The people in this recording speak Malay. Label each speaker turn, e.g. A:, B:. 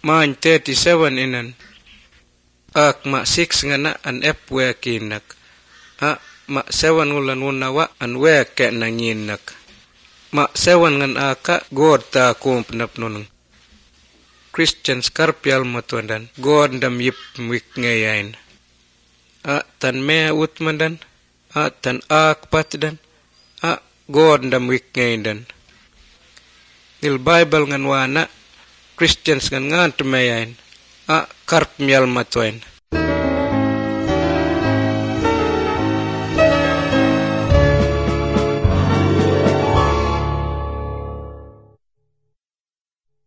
A: main 37 inan ak ma 6 ngana an epwekinak ma 7 ngulan unawa an weke nanginak ma 7 ngan aka god ta kumpnap nunung Christians karpial matuandan god dam yip wik ngayain tan me utmandan tan ak patdan god dam wik ngaidan il Bible ngan wana Christians ngan tumayain karp mial matuain